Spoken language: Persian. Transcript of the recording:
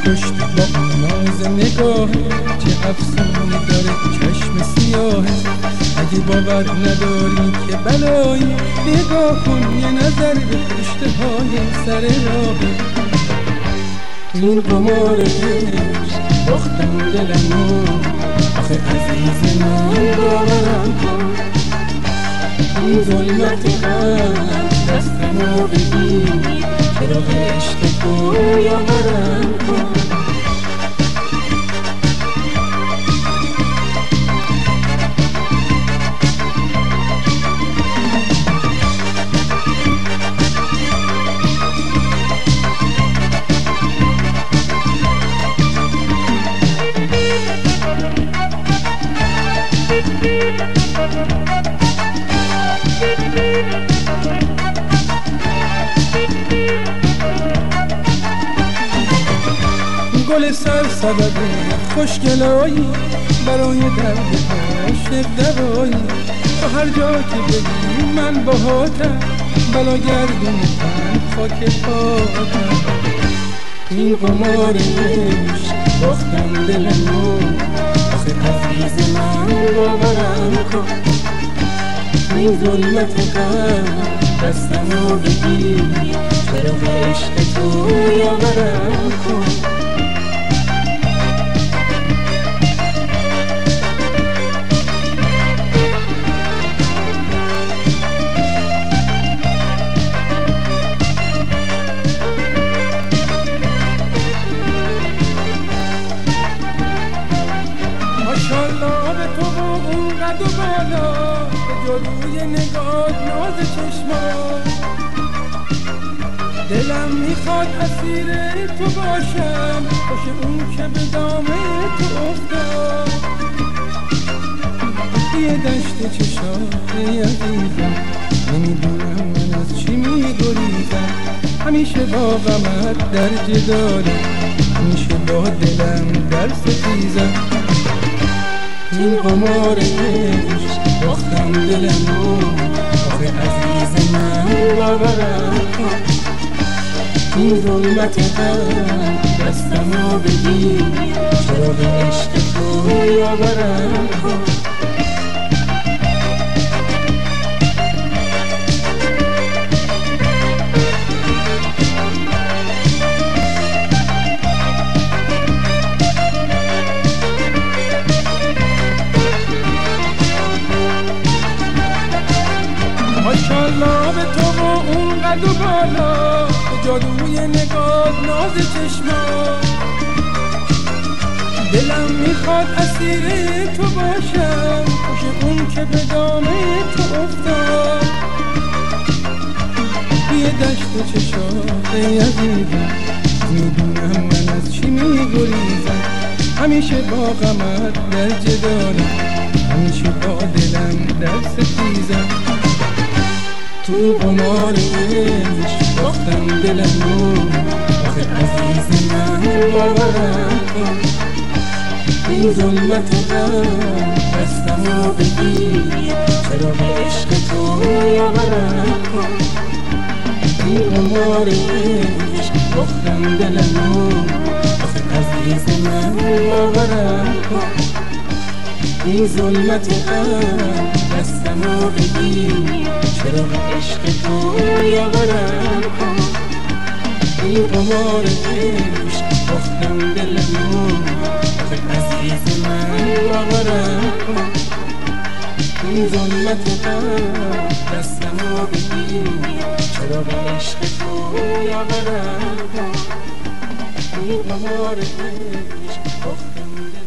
کشت با ناز نگاه، چه افسونی داره چشم سیاهه. اگه باور نداری که بلایی، نگاه کن یه نظر به اشتهای سر راهه. تو این قمار عشق باختم دلمو، آخه عزیز من باورم کن. این ظلمت غم دستمو بگیر، چرا عشق تو یاورم کن. گل سرسبد خوشگلایی برای درد عاشق دوایی. تو هر جا که بگی من باهاتم، بلا گردون من خاک پاتم. این قمار عشق باختم دلمو، آخه عزیز من باورم کن. این ظلمت غم دستمو بگیر، چرا عشق تو یاورم کن. ماشالله به تو و اون قد و بالا، به جلوی نگاه ناز چشما. دلم میخواد اسیر تو باشم، باشه اون که به دام تو افتاد. یه دشت چشای عزیزم، نمیدونم من از چی میگریزم. همیشه با غمت در جداله، همیشه با دلم در ستیزم. این قمار عشق باختم دلمو، آخه عزیز من باورم کن. این ظلمت غم دستمو بگیر، چرا به عشق تو یاورم کن. ماشالله به تو و اون قد و بالا، به جادوی نگاه ناز چشما. دلم میخواد اسیر تو باشم، باشه اون که به دام تو افتاد. یه دشت چشای عزیزم، میدونم من از چی میگریزم. همیشه با غمت در جدالم، همیشه با دلم در ستیزم. تو قمار عشق باختم دلمو، آخه عزیز من باورم کن. این ظلمت غم دستمو بگیر، چرا به عشق تو یاورم کن. این قمار عشق باختم دلمو، آخه عزیز من باورم کن. این ظلمت غم دستمو بگیر، چرا به عشق تو یاورم کن. این قمار عشق باختم دلمو، آخه عزیز من باورم کن. این ظلمت غم دستمو بگیر، چرا به عشق تو یاورم کن. این قمار عشق باختم دلمو.